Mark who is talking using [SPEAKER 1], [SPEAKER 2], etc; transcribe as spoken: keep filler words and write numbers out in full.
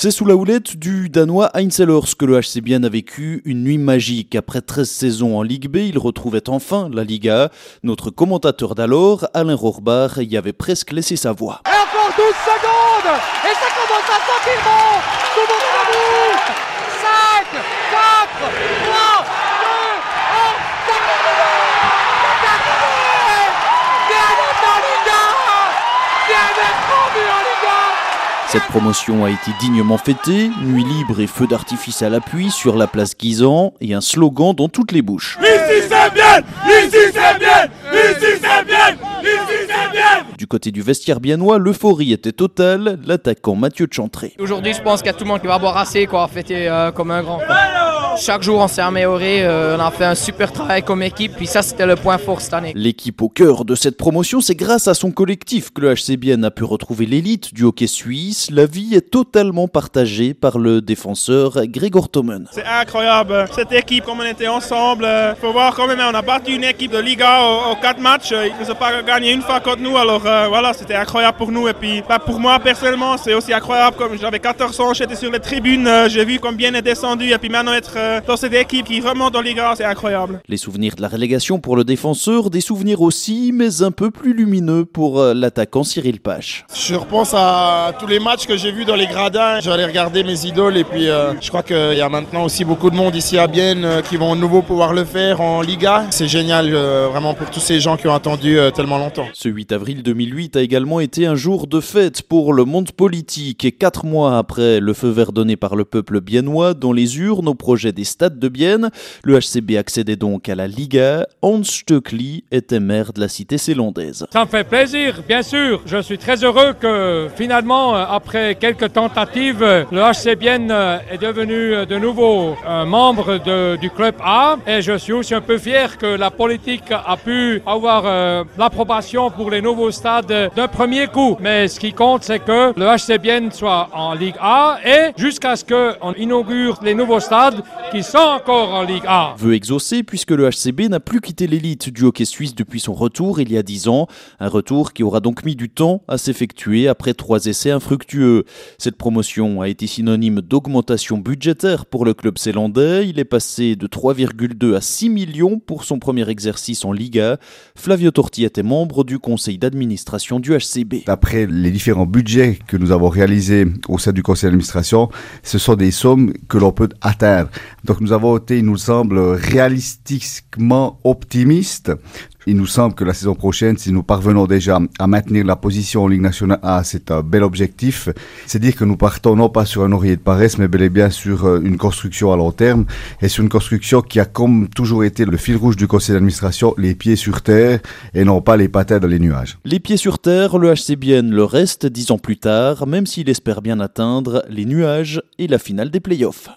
[SPEAKER 1] C'est sous la houlette du Danois Heinz Sellers que le H C Bienne a vécu une nuit magique. Après treize saisons en Ligue B, il retrouvait enfin la Liga. Notre commentateur d'alors, Alain Rohrbach, y avait presque laissé sa voix.
[SPEAKER 2] Et encore douze secondes et ça commence à sentir bon. Tout le monde est debout. cinq, quatre, trois, deux, un, c'est terminé. C'est terminé. Bienne est en Liga. Bienne est promu en Liga.
[SPEAKER 1] Cette promotion a été dignement fêtée, nuit libre et feux d'artifice à l'appui sur la place Guisan et un slogan dans toutes les bouches.
[SPEAKER 3] Ici c'est bien, ici c'est bien, ici c'est bien, ici c'est bien.
[SPEAKER 1] Du côté du vestiaire biennois, l'euphorie était totale, l'attaquant Mathieu Chantré.
[SPEAKER 4] Aujourd'hui, je pense qu'il y a tout le monde qui va boire assez, quoi, fêter euh, comme un grand. Quoi. Chaque jour, on s'est amélioré, euh, on a fait un super travail comme équipe, puis ça, c'était le point fort cette année.
[SPEAKER 1] L'équipe au cœur de cette promotion, c'est grâce à son collectif que le H C Bienne a pu retrouver l'élite du hockey suisse. La vie est totalement partagée par le défenseur Gregor Tommen.
[SPEAKER 5] C'est incroyable, cette équipe, comme on était ensemble. Il faut voir quand même, on a battu une équipe de Liga aux quatre matchs. Ils n'ont pas gagné une fois contre nous, alors euh, voilà, c'était incroyable pour nous. Et puis bah, pour moi, personnellement, c'est aussi incroyable. Comme j'avais quatorze ans, j'étais sur les tribunes, euh, j'ai vu comme bien est descendu. Et puis maintenant, être euh, dans cette équipe qui remonte en Liga, c'est incroyable.
[SPEAKER 1] Les souvenirs de la relégation pour le défenseur, des souvenirs aussi, mais un peu plus lumineux pour euh, l'attaquant Cyril Pache.
[SPEAKER 6] Je repense à tous les matchs que j'ai vus dans les gradins. J'allais regarder mes idoles et puis euh, je crois qu'il y a maintenant aussi beaucoup de monde ici à Bienne euh, qui vont de nouveau pouvoir le faire en Liga. C'est génial euh, vraiment pour tous ces gens qui ont attendu euh, tellement longtemps.
[SPEAKER 1] Ce huit avril deux mille huit a également été un jour de fête pour le monde politique. Et quatre mois après le feu vert donné par le peuple biennois dans les urnes au projet des stades de Bienne, le H C B accédait donc à la Liga. Hans Stöckli était maire de la cité zélandaise.
[SPEAKER 7] Ça me fait plaisir, bien sûr. Je suis très heureux que finalement, après quelques tentatives, le H C Bienne est devenu de nouveau un membre de, du club A. Et je suis aussi un peu fier que la politique a pu avoir euh, l'approbation pour les nouveaux stades d'un premier coup. Mais ce qui compte, c'est que le H C Bienne soit en Ligue A et jusqu'à ce qu'on inaugure les nouveaux stades qui sont encore en Ligue A.
[SPEAKER 1] Veut exaucer puisque le H C B n'a plus quitté l'élite du hockey suisse depuis son retour il y a dix ans. Un retour qui aura donc mis du temps à s'effectuer après trois essais infructueux. Cette promotion a été synonyme d'augmentation budgétaire pour le club zélandais. Il est passé de trois virgule deux à six millions pour son premier exercice en Liga. Flavio Torti était membre du conseil d'administration du H C B.
[SPEAKER 8] D'après les différents budgets que nous avons réalisés au sein du conseil d'administration, ce sont des sommes que l'on peut atteindre. Donc nous avons été, il nous semble, réalistiquement optimistes. Il nous semble que la saison prochaine, si nous parvenons déjà à maintenir la position en Ligue nationale A, c'est un bel objectif. C'est dire que nous partons non pas sur un oreiller de paresse, mais bel et bien sur une construction à long terme et sur une construction qui a comme toujours été le fil rouge du conseil d'administration, les pieds sur terre et non pas les patins dans les nuages.
[SPEAKER 1] Les pieds sur terre, le H C Bienne le reste dix ans plus tard, même s'il espère bien atteindre les nuages et la finale des playoffs.